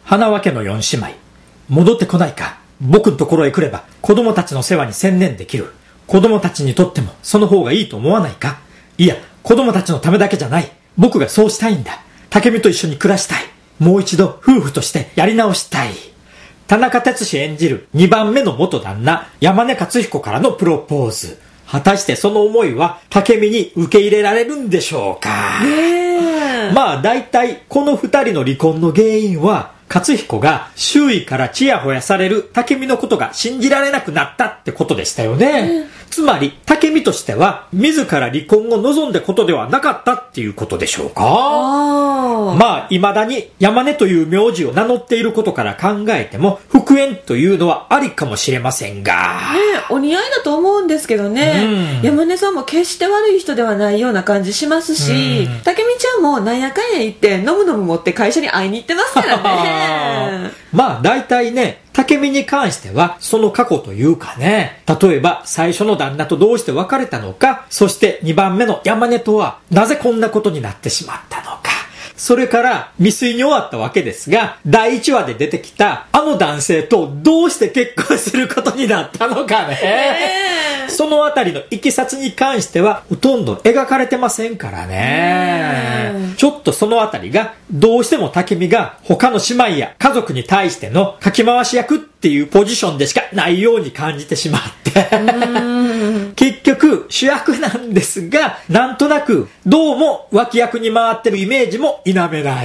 花輪家の4姉妹、戻ってこないか。僕のところへ来れば子供たちの世話に専念できる。子供たちにとってもその方がいいと思わないか。いや、子供たちのためだけじゃない。僕がそうしたいんだ。武美と一緒に暮らしたい。もう一度夫婦としてやり直したい。田中哲司演じる2番目の元旦那山根勝彦からのプロポーズ。果たしてその思いは武美に受け入れられるんでしょうか。まあ大体この2人の離婚の原因は勝彦が周囲からチヤホヤされる武美のことが信じられなくなったってことでしたよね。つまり武美としては自ら離婚を望んだことではなかったっていうことでしょうか。まあ未だに山根という名字を名乗っていることから考えても復縁というのはありかもしれませんが、 お似合いだと思うんですけどね。山根さんも決して悪い人ではないような感じしますし、武美ちゃんもなんやかんや言って飲む飲む持って会社に会いに行ってますからね。 まあ大体ね、武美に関してはその過去というかね、例えば最初の旦那とどうして別れたのか、そして2番目の山根とはなぜこんなことになってしまったのか、それから未遂に終わったわけですが、第1話で出てきたあの男性とどうして結婚することになったのかね、そのあたりのいきさつに関してはほとんど描かれてませんからね。ちょっとそのあたりがどうしても武美が他の姉妹や家族に対してのかき回し役っていうポジションでしかないように感じてしまって結局主役なんですが、なんとなくどうも脇役に回ってるイメージも否めない。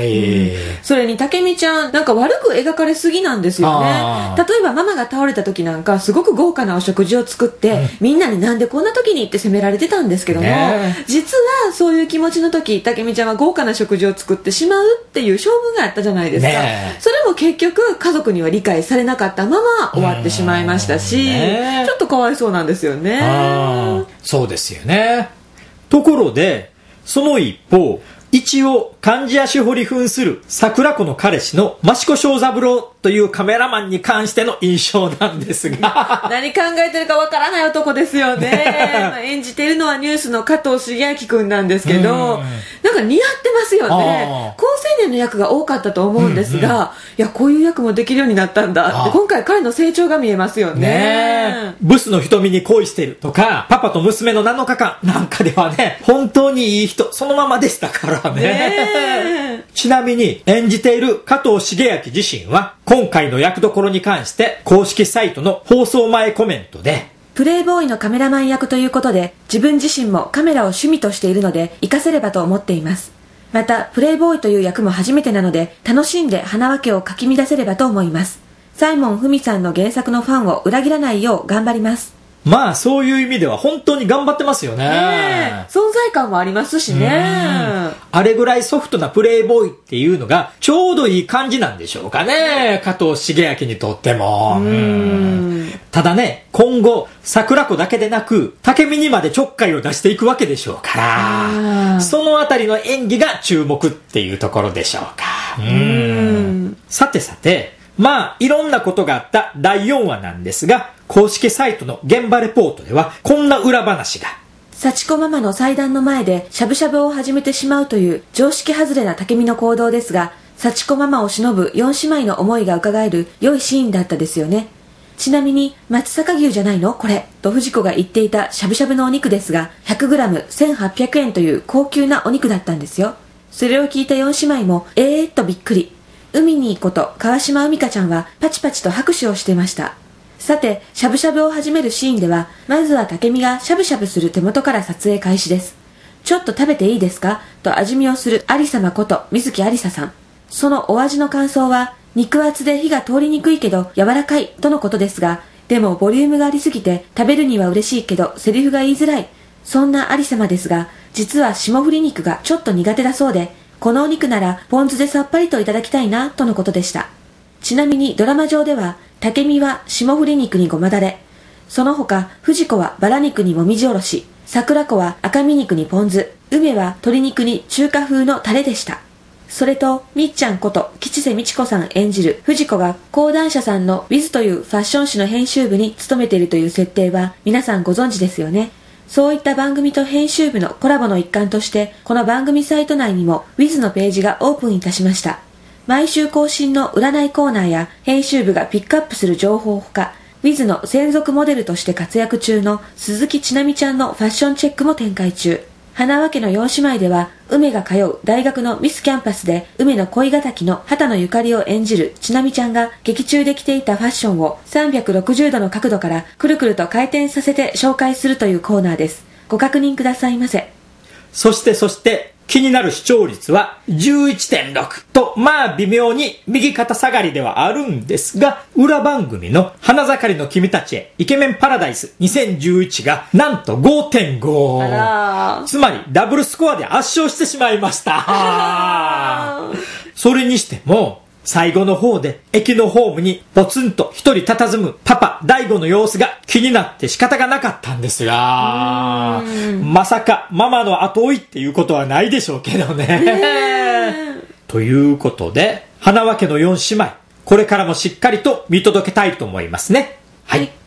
それに武美ちゃんなんか悪く描かれすぎなんですよね。例えばママが倒れた時なんかすごく豪華なお食事を作って、みんなになんでこんな時にって責められてたんですけども、実はそういう気持ちの時武美ちゃんは豪華な食事を作ってしまうっていう性分があったじゃないですか。それも結局家族には理解されなかったまま終わってしまいましたし、ちょっとかわいそうなんですよね。 そうですよね。ところでその一方、一応漢字足掘り扮する桜子の彼氏の益子正三郎というカメラマンに関しての印象なんですが何考えてるかわからない男ですよね。演じているのはニュースの加藤茂明くんなんですけど、なんか似合ってますよね。高青年の役が多かったと思うんですが、いやこういう役もできるようになったんだって、今回彼の成長が見えますよね。 ブスの瞳に恋してるとか、パパと娘の7日間なんかではね、本当にいい人そのままでしたからね。ちなみに演じている加藤茂明自身は今回の役どころに関して公式サイトの放送前コメントで、 プレイボーイのカメラマン役ということで自分自身もカメラを趣味としているので活かせればと思っています。またプレイボーイという役も初めてなので楽しんで花輪家をかき乱せればと思います。サイモン・フミさんの原作のファンを裏切らないよう頑張ります。 まあそういう意味では本当に頑張ってますよね。 存在感もありますしね。 あれぐらいソフトなプレイボーイっていうのがちょうどいい感じなんでしょうかね、加藤茂明にとっても。ただね、今後桜子だけでなく武美にまでちょっかいを出していくわけでしょうから、そのあたりの演技が注目っていうところでしょうか。さてさて、まあいろんなことがあった第4話なんですが、公式サイトの現場レポートではこんな裏話が。 幸子ママの祭壇の前でしゃぶしゃぶを始めてしまうという常識外れな武美の行動ですが、幸子ママを偲ぶ4姉妹の思いが伺える良いシーンだったですよね。ちなみに松阪牛じゃないのこれと藤子が言っていたしゃぶしゃぶのお肉ですが 100g1800 円という高級なお肉だったんですよ。それを聞いた4姉妹もとびっくり。海にこと川島海香ちゃんはパチパチと拍手をしてました。さてしゃぶしゃぶを始めるシーンではまずは武美がしゃぶしゃぶする手元から撮影開始です。ちょっと食べていいですかと味見をする有様こと水木有沙さん。そのお味の感想は肉厚で火が通りにくいけど柔らかいとのことですが、でもボリュームがありすぎて食べるには嬉しいけどセリフが言いづらい、そんな有様ですが、実は霜降り肉がちょっと苦手だそうで、このお肉ならポン酢でさっぱりといただきたいなとのことでした。ちなみにドラマ上では武美は霜降り肉にごまだれ、その他藤子はバラ肉にもみじおろし、桜子は赤身肉にポン酢、梅は鶏肉に中華風のタレでした。それとみっちゃんこと吉瀬美智子さん演じる藤子が講談社さんの Wiz というファッション誌の編集部に勤めているという設定は皆さんご存知ですよね。そういった番組と編集部のコラボの一環としてこの番組サイト内にも Wiz のページがオープンいたしました。 毎週更新の占いコーナーや編集部がピックアップする情報ほか、ウィズの専属モデルとして活躍中の鈴木ちなみちゃんのファッションチェックも展開中。花輪家の4姉妹では、梅が通う大学のミスキャンパスで梅の恋敵の畑野ゆかりを演じるちなみちゃんが劇中で着ていたファッションを360度の角度からくるくると回転させて紹介するというコーナーです。ご確認くださいませ。 そして気になる視聴率は 11.6 と、まあ微妙に右肩下がりではあるんですが、裏番組の花盛りの君たちへイケメンパラダイス2011がなんと 5.5。 つまりダブルスコアで圧勝してしまいましたそれにしても最後の方で駅のホームにポツンと一人佇むパパ大悟の様子が気になって仕方がなかったんですが、まさかママの後追いっていうことはないでしょうけどね。ということで花輪家の4姉妹、これからもしっかりと見届けたいと思いますね。はい。